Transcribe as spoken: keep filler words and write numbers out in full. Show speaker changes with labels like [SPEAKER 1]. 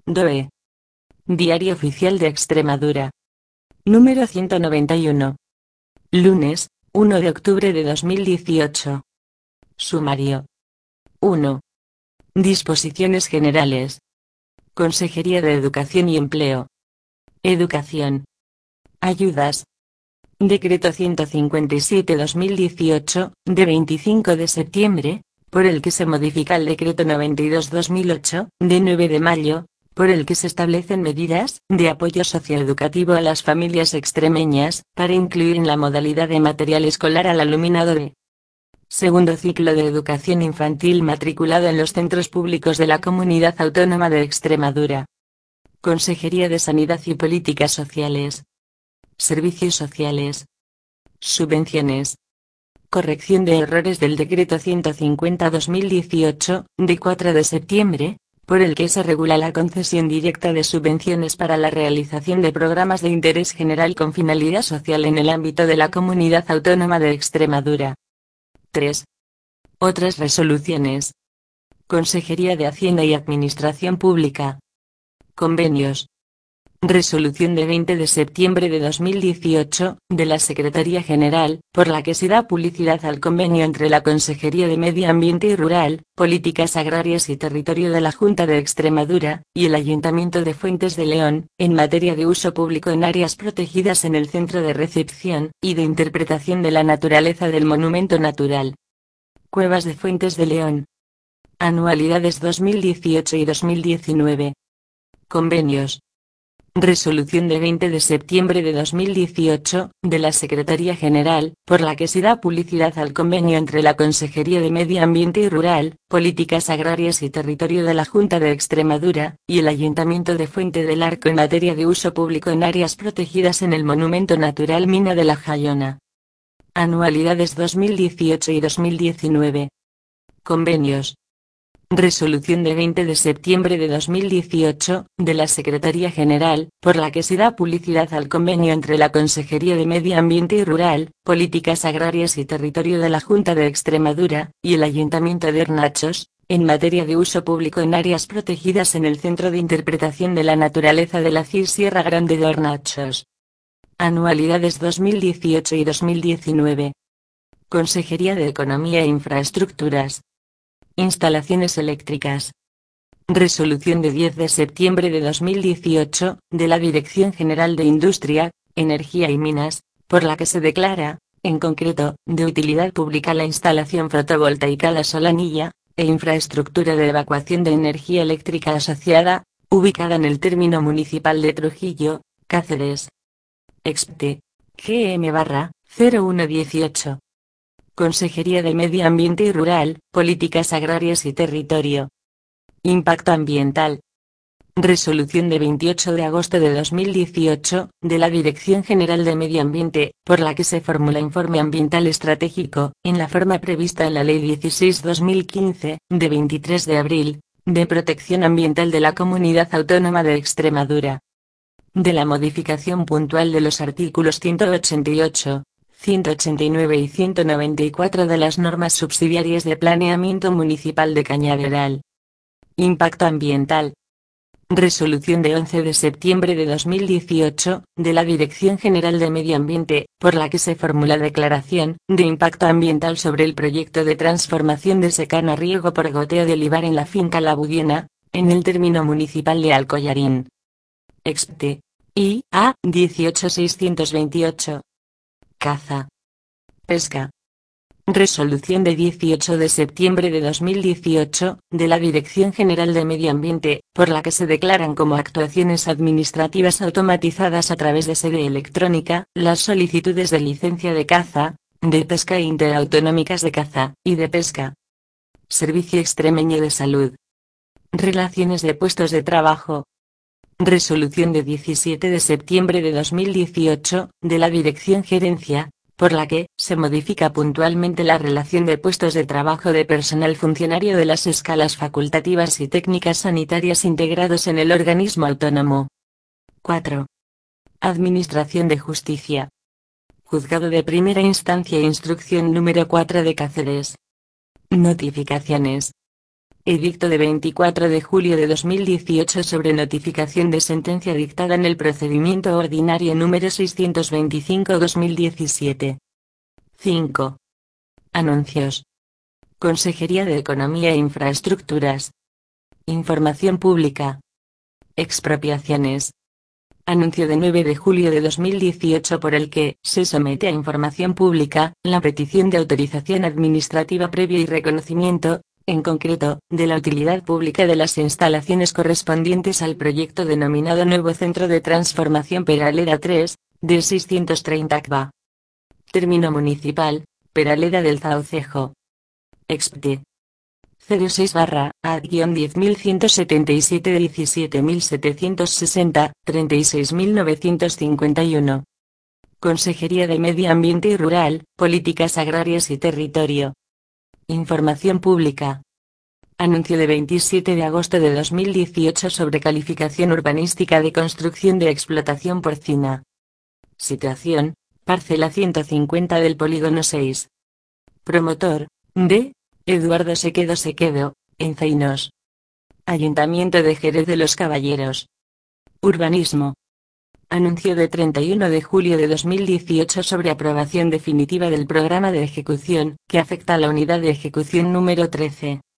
[SPEAKER 1] D O E. Diario Oficial de Extremadura. Número ciento noventa y uno. Lunes, uno de octubre de dos mil dieciocho. Sumario. uno. Disposiciones generales. Consejería de Educación y Empleo. Educación. Ayudas. Decreto ciento cincuenta y siete barra dos mil dieciocho, de veinticinco de septiembre, por el que se modifica el Decreto noventa y dos barra dos mil ocho, de nueve de mayo, por el que se establecen medidas de apoyo socioeducativo a las familias extremeñas, para incluir en la modalidad de material escolar al alumnado de segundo ciclo de educación infantil matriculado en los centros públicos de la Comunidad Autónoma de Extremadura. Consejería de Sanidad y Políticas Sociales. Servicios sociales. Subvenciones. Corrección de errores del Decreto ciento cincuenta barra dos mil dieciocho, de cuatro de septiembre, por el que se regula la concesión directa de subvenciones para la realización de programas de interés general con finalidad social en el ámbito de la Comunidad Autónoma de Extremadura. tres. Otras resoluciones. Consejería de Hacienda y Administración Pública. Convenios. Resolución de veinte de septiembre de dos mil dieciocho, de la Secretaría General, por la que se da publicidad al convenio entre la Consejería de Medio Ambiente y Rural, Políticas Agrarias y Territorio de la Junta de Extremadura, y el Ayuntamiento de Fuentes de León, en materia de uso público en áreas protegidas en el Centro de Recepción y de Interpretación de la Naturaleza del Monumento Natural. Cuevas de Fuentes de León. Anualidades dos mil dieciocho y dos mil diecinueve. Convenios. Resolución de veinte de septiembre de dos mil dieciocho, de la Secretaría General, por la que se da publicidad al convenio entre la Consejería de Medio Ambiente y Rural, Políticas Agrarias y Territorio de la Junta de Extremadura, y el Ayuntamiento de Fuente del Arco en materia de uso público en áreas protegidas en el Monumento Natural Mina de la Jayona. Anualidades dos mil dieciocho y dos mil diecinueve. Convenios. Resolución de veinte de septiembre de dos mil dieciocho, de la Secretaría General, por la que se da publicidad al convenio entre la Consejería de Medio Ambiente y Rural, Políticas Agrarias y Territorio de la Junta de Extremadura, y el Ayuntamiento de Hornachos, en materia de uso público en áreas protegidas en el Centro de Interpretación de la Naturaleza de la C I R Sierra Grande de Hornachos. Anualidades dos mil dieciocho y dos mil diecinueve. Consejería de Economía e Infraestructuras. Instalaciones eléctricas. Resolución de diez de septiembre de dos mil dieciocho, de la Dirección General de Industria, Energía y Minas, por la que se declara, en concreto, de utilidad pública la instalación fotovoltaica La Solanilla, e infraestructura de evacuación de energía eléctrica asociada, ubicada en el término municipal de Trujillo, Cáceres. Expte. G M barra cero uno dieciocho. Consejería de Medio Ambiente y Rural, Políticas Agrarias y Territorio. Impacto Ambiental. Resolución de veintiocho de agosto de dos mil dieciocho, de la Dirección General de Medio Ambiente, por la que se formula informe ambiental estratégico, en la forma prevista en la Ley dieciséis barra dos mil quince, de veintitrés de abril, de Protección Ambiental de la Comunidad Autónoma de Extremadura. De la modificación puntual de los artículos ciento ochenta y ocho, ciento ochenta y nueve y ciento noventa y cuatro de las normas subsidiarias de planeamiento municipal de Cañaveral. Impacto ambiental. Resolución de once de septiembre de dos mil dieciocho, de la Dirección General de Medio Ambiente, por la que se formula declaración de impacto ambiental sobre el proyecto de transformación de secano a riego por goteo de olivar en la finca La Budiena, en el término municipal de Alcoyarín. Expte. I A dieciocho mil seiscientos veintiocho. Caza. Pesca. Resolución de dieciocho de septiembre de dos mil dieciocho, de la Dirección General de Medio Ambiente, por la que se declaran como actuaciones administrativas automatizadas a través de sede electrónica, las solicitudes de licencia de caza, de pesca interautonómicas de caza, y de pesca. Servicio Extremeño de Salud. Relaciones de puestos de trabajo. Resolución de diecisiete de septiembre de dos mil dieciocho, de la Dirección Gerencia, por la que se modifica puntualmente la relación de puestos de trabajo de personal funcionario de las escalas facultativas y técnicas sanitarias integrados en el organismo autónomo. cuatro. Administración de Justicia. Juzgado de Primera Instancia e Instrucción número cuatro de Cáceres. Notificaciones. Edicto de veinticuatro de julio de dos mil dieciocho sobre notificación de sentencia dictada en el procedimiento ordinario número seiscientos veinticinco barra dos mil diecisiete. cinco. Anuncios. Consejería de Economía e Infraestructuras. Información pública. Expropiaciones. Anuncio de nueve de julio de dos mil dieciocho por el que se somete a información pública la petición de autorización administrativa previa y reconocimiento, en concreto, de la utilidad pública de las instalaciones correspondientes al proyecto denominado Nuevo Centro de Transformación Peraleda tres, de seiscientos treinta hectáreas. Término municipal, Peraleda del Zaucejo. Expte. cero seis barra A diez mil ciento setenta y siete de diecisiete mil setecientos sesenta, treinta y seis mil novecientos cincuenta y uno. Consejería de Medio Ambiente y Rural, Políticas Agrarias y Territorio. Información pública. Anuncio de veintisiete de agosto de dos mil dieciocho sobre calificación urbanística de construcción de explotación porcina. Situación, parcela ciento cincuenta del polígono seis. Promotor, D. Eduardo Sequedo Sequedo, Enceinos. Ayuntamiento de Jerez de los Caballeros. Urbanismo. Anuncio de treinta y uno de julio de dos mil dieciocho sobre aprobación definitiva del programa de ejecución, que afecta a la unidad de ejecución número trece.